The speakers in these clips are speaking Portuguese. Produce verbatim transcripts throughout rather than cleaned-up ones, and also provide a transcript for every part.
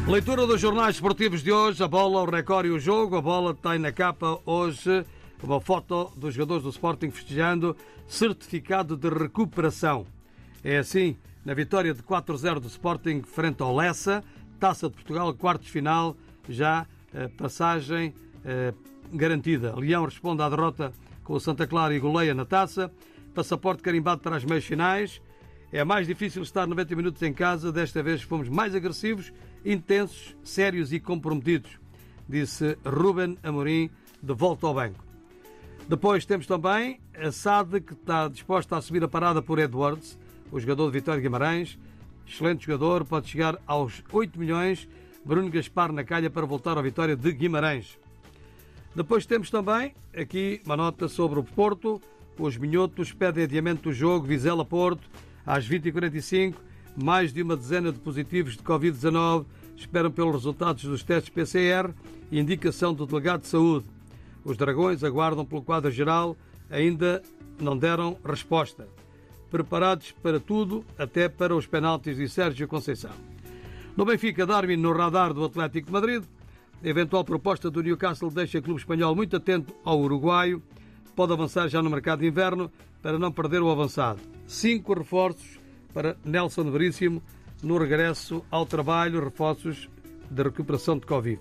Leitura dos jornais esportivos de hoje, a bola, o recorde e o jogo. A bola tem na capa hoje uma foto dos jogadores do Sporting festejando certificado de recuperação. É assim, na vitória de quatro a zero do Sporting frente ao Lessa, Taça de Portugal, quartos de final, já eh, passagem eh, garantida. Leão responde à derrota com o Santa Clara e goleia na Taça. Passaporte carimbado para as meias finais. É mais difícil estar noventa minutos em casa, desta vez fomos mais agressivos, intensos, sérios e comprometidos, disse Ruben Amorim, de volta ao banco. Depois temos também a S A D, que está disposta a subir a parada por Edwards, o jogador de Vitória de Guimarães. Excelente jogador, pode chegar aos oito milhões. Bruno Gaspar na calha para voltar à Vitória de Guimarães. Depois temos também aqui uma nota sobre o Porto. Os minhotos pedem adiamento do jogo Vizela-Porto às vinte e quarenta e cinco. Mais de uma dezena de positivos de covid dezanove esperam pelos resultados dos testes P C R e indicação do delegado de saúde. Os Dragões aguardam pelo quadro geral, ainda não deram resposta. Preparados para tudo, até para os penaltis de Sérgio Conceição. No Benfica, Darwin no radar do Atlético de Madrid. A eventual proposta do Newcastle deixa o clube espanhol muito atento ao uruguaio. Pode avançar já no mercado de inverno para não perder o avançado. Cinco reforços para Nelson Veríssimo no regresso ao trabalho, reforços de recuperação de Covid.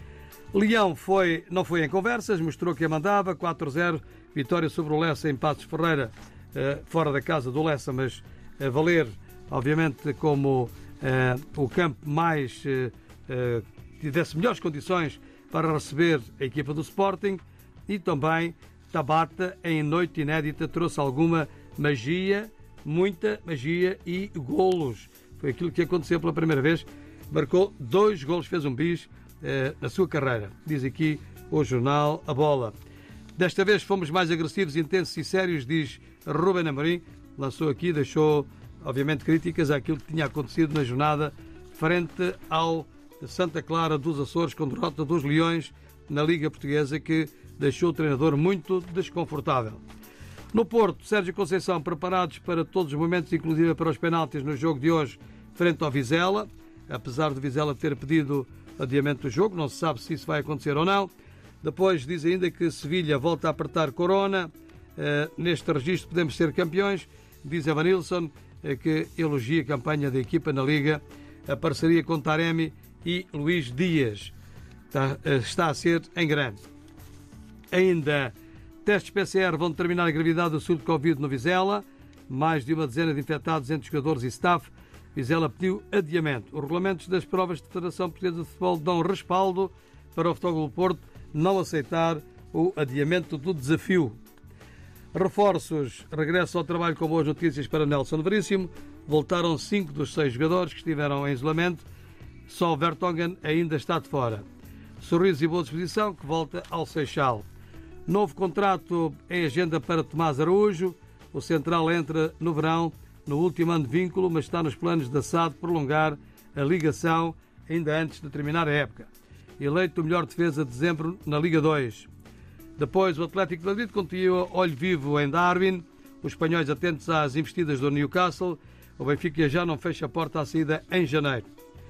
Leão foi, não foi em conversas, mostrou que a mandava, quatro a zero, vitória sobre o Lessa em Passos Ferreira, fora da casa do Lessa, mas a valer, obviamente, como eh, o campo mais eh, tivesse melhores condições para receber a equipa do Sporting. E também Tabata, em noite inédita, trouxe alguma magia, muita magia e golos. Foi aquilo que aconteceu pela primeira vez. Marcou dois golos, fez um bis eh, na sua carreira. Diz aqui o jornal A Bola. Desta vez fomos mais agressivos, intensos e sérios, diz Ruben Amorim. Lançou aqui, deixou, obviamente, críticas àquilo que tinha acontecido na jornada frente ao Santa Clara dos Açores, com derrota dos Leões na Liga Portuguesa, que deixou o treinador muito desconfortável. No Porto, Sérgio Conceição preparados para todos os momentos, inclusive para os penaltis no jogo de hoje, frente ao Vizela. Apesar de Vizela ter pedido adiamento do jogo, não se sabe se isso vai acontecer ou não. Depois diz ainda que Sevilha volta a apertar Corona. Uh, neste registro podemos ser campeões. Diz Evanilson, uh, que elogia a campanha da equipa na Liga, a parceria com Taremi e Luís Dias. Está, uh, está a ser em grande. Ainda, testes P C R vão determinar a gravidade do surto de Covid no Vizela. Mais de uma dezena de infectados entre jogadores e staff. Vizela pediu adiamento. Os regulamentos das provas de Federação Portuguesa de Futebol dão respaldo para o Futebol Clube Porto não aceitar o adiamento do desafio. Reforços. Regresso ao trabalho com boas notícias para Nelson Veríssimo. Voltaram cinco dos seis jogadores que estiveram em isolamento. Só Vertonghen ainda está de fora. Sorriso e boa disposição, que volta ao Seixal. Novo contrato em agenda para Tomás Araújo. O central entra no verão, no último ano de vínculo, mas está nos planos da S A D prolongar a ligação ainda antes de terminar a época. Eleito o melhor defesa de dezembro na Liga dois. Depois, o Atlético de Madrid continua olho vivo em Darwin. Os espanhóis atentos às investidas do Newcastle. O Benfica já não fecha a porta à saída em janeiro.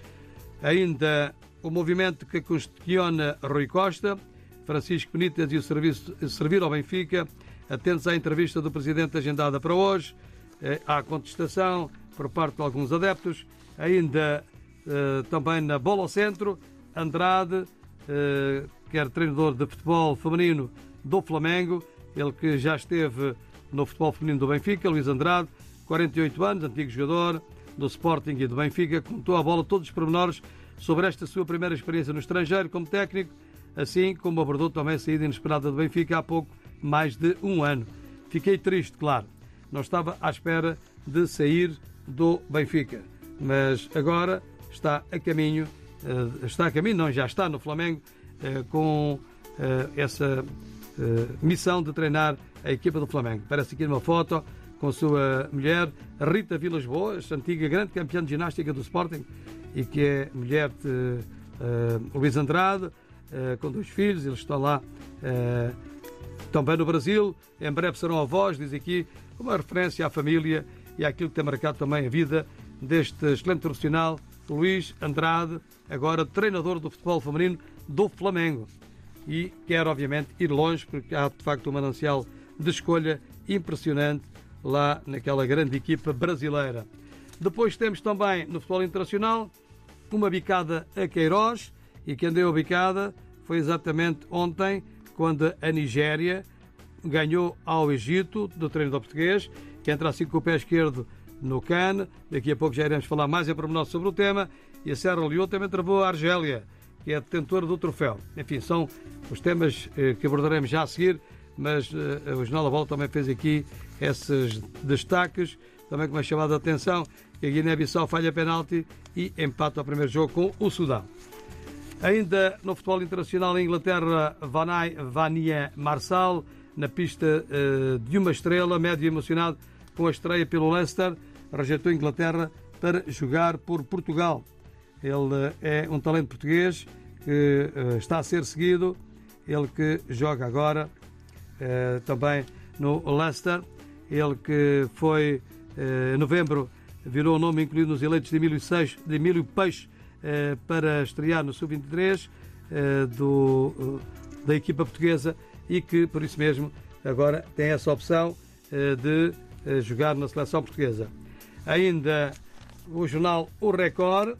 Ainda o movimento que questiona Rui Costa. Francisco Benítez e o serviço, servir ao Benfica. Atentos à entrevista do Presidente agendada para hoje. Há contestação por parte de alguns adeptos. Ainda eh, também na bola ao centro, Andrade, eh, que era treinador de futebol feminino do Flamengo, ele que já esteve no futebol feminino do Benfica, Luís Andrade, quarenta e oito anos, antigo jogador do Sporting e do Benfica, contou à bola todos os pormenores sobre esta sua primeira experiência no estrangeiro como técnico, assim como abordou também a saída inesperada do Benfica há pouco mais de um ano. Fiquei triste, claro. Não estava à espera de sair do Benfica, mas agora está a caminho, está a caminho, não, já está no Flamengo, com essa missão de treinar a equipa do Flamengo. Parece aqui uma foto com a sua mulher, Rita Vilas Boas, antiga grande campeã de ginástica do Sporting e que é mulher de uh, Luís Andrade, uh, com dois filhos. Eles estão lá uh, também no Brasil, em breve serão avós, diz aqui, uma referência à família e àquilo que tem marcado também a vida deste excelente profissional Luís Andrade, agora treinador do futebol feminino do Flamengo. E quer, obviamente, ir longe, porque há, de facto, um manancial de escolha impressionante lá naquela grande equipa brasileira. Depois temos também, no futebol internacional, uma bicada a Queiroz, e quem deu a bicada foi exatamente ontem, quando a Nigéria ganhou ao Egito, do treinador português, que entra assim com o pé esquerdo no CAN. Daqui a pouco já iremos falar mais em pormenor sobre o tema. E a Serra Leoa também travou a Argélia, que é a detentora do troféu. Enfim, são os temas eh, que abordaremos já a seguir, mas eh, o Jornal da Bola também fez aqui esses destaques, também com uma chamada de atenção, que a Guiné-Bissau falha penalti e empata o primeiro jogo com o Sudão. Ainda no futebol internacional, em Inglaterra, Vania Marçal, na pista eh, de uma estrela, médio emocionado com a estreia pelo Leicester, rejeitou a Inglaterra para jogar por Portugal. Ele é um talento português que uh, está a ser seguido, ele que joga agora uh, também no Leicester, ele que foi, uh, em novembro, virou o nome incluído nos eleitos de Emílio, Seix, de Emílio Peixe uh, para estrear no sub vinte e três uh, do, uh, da equipa portuguesa, e que, por isso mesmo, agora tem essa opção uh, de uh, jogar na seleção portuguesa. Ainda o jornal O Record,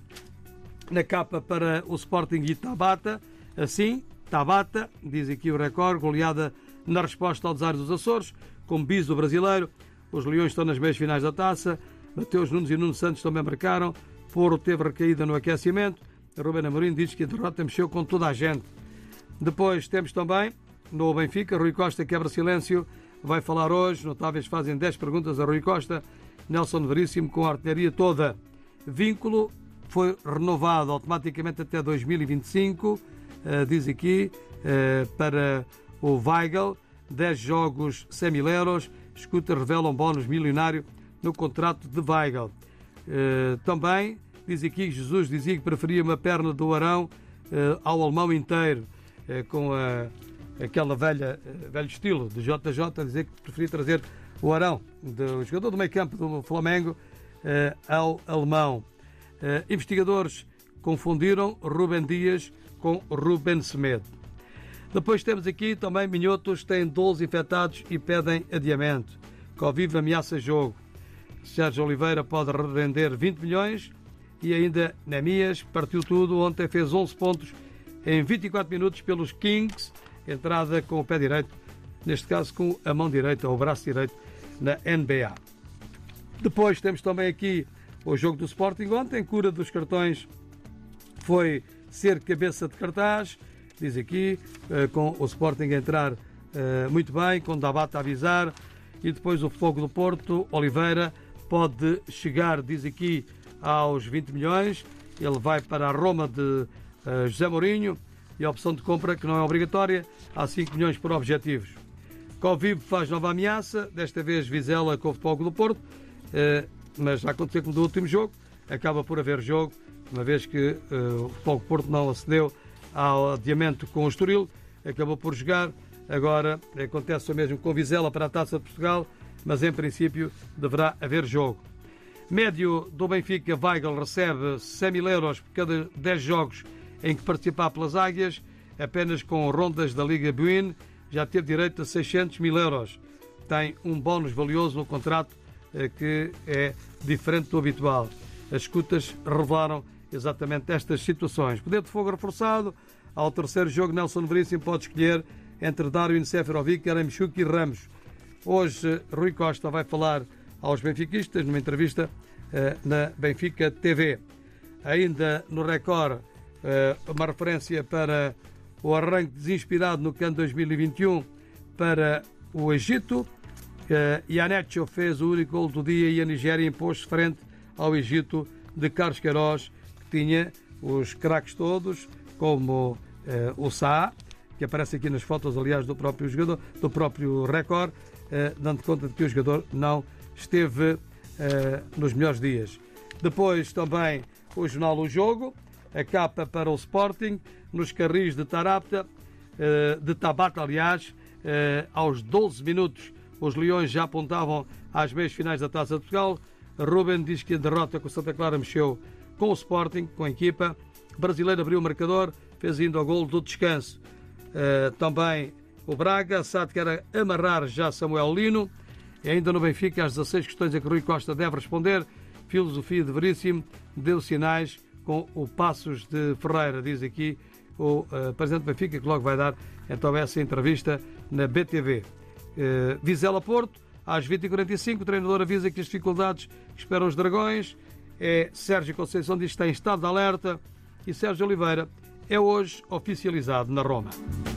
na capa para o Sporting e Tabata, assim, Tabata, diz aqui o Record, goleada na resposta ao Desaires dos Açores, com bis do brasileiro. Os Leões estão nas meias finais da taça. Mateus Nunes e Nuno Santos também marcaram. Porro teve recaída no aquecimento. Ruben Amorim diz que a derrota mexeu com toda a gente. Depois temos também, no Benfica, Rui Costa quebra silêncio, vai falar hoje. Notáveis fazem dez perguntas a Rui Costa. Nelson Veríssimo com a artilharia toda. Vínculo foi renovado automaticamente até dois mil e vinte e cinco, uh, diz aqui, uh, para o Weigl, dez jogos, cem mil euros, escuta revela um bónus milionário no contrato de Weigl. Uh, também, diz aqui, Jesus dizia que preferia uma perna do Arão uh, ao alemão inteiro, uh, com a, aquela velha, uh, velho estilo de J J, dizer que preferia trazer o Arão, do jogador do meio campo do Flamengo, uh, ao alemão. Uh, investigadores confundiram Rubem Dias com Ruben Semedo. Depois temos aqui também Minhotos, têm doze infectados e pedem adiamento. Covid ameaça jogo. Sérgio Oliveira pode render vinte milhões e ainda Nemias partiu tudo. Ontem fez onze pontos em vinte e quatro minutos pelos Kings. Entrada com o pé direito, neste caso com a mão direita ou o braço direito na N B A. Depois temos também aqui o jogo do Sporting ontem, cura dos cartões foi ser cabeça de cartaz, diz aqui, com o Sporting a entrar muito bem, com Tabata a avisar, e depois o Fogo do Porto, Oliveira, pode chegar, diz aqui, aos vinte milhões, ele vai para a Roma de José Mourinho, e a opção de compra, que não é obrigatória, há cinco milhões por objetivos. Covid faz nova ameaça, desta vez Vizela com o Fogo do Porto, mas já aconteceu como do último jogo, acaba por haver jogo, uma vez que uh, o Futebol Porto não acedeu ao adiamento com o Estoril, acabou por jogar. Agora acontece o mesmo com o Vizela para a Taça de Portugal, mas em princípio deverá haver jogo. Médio do Benfica, Weigl, recebe cem mil euros por cada dez jogos em que participar pelas Águias, apenas com rondas da Liga Buin, já teve direito a seiscentos mil euros. Tem um bónus valioso no contrato que é diferente do habitual. As escutas revelaram exatamente estas situações. Poder de fogo reforçado. Ao terceiro jogo, Nelson Veríssimo pode escolher entre Darwin, Seferovic, Aramchuk e Ramos. Hoje, Rui Costa vai falar aos benfiquistas numa entrevista uh, na Benfica T V. Ainda no Record, uh, uma referência para o arranque desinspirado no CAN dois mil e vinte e um para o Egito. Uh, Iannaccio fez o único gol do dia e a Nigéria impôs-se frente ao Egito de Carlos Queiroz, que tinha os craques todos, como uh, o Sá, que aparece aqui nas fotos, aliás, do próprio jogador, do próprio Record, uh, dando conta de que o jogador não esteve uh, nos melhores dias. Depois também o jornal O Jogo, a capa para o Sporting, nos carris de Tarapta, uh, de Tabata, aliás, uh, aos doze minutos, os Leões já apontavam às meias finais da Taça de Portugal. Ruben diz que a derrota com o Santa Clara mexeu com o Sporting, com a equipa. O brasileiro abriu o marcador, fez ainda o gol do descanso. Uh, também o Braga, Sade quer amarrar já Samuel Lino. E ainda no Benfica, as dezasseis questões a que Rui Costa deve responder. Filosofia de Veríssimo deu sinais com o Passos de Ferreira, diz aqui o uh, presidente do Benfica, que logo vai dar então essa entrevista na B T V. Uh, Vizela Porto, às vinte e quarenta e cinco, o treinador avisa que as dificuldades que esperam os Dragões. É Sérgio Conceição diz que está em estado de alerta e Sérgio Oliveira é hoje oficializado na Roma.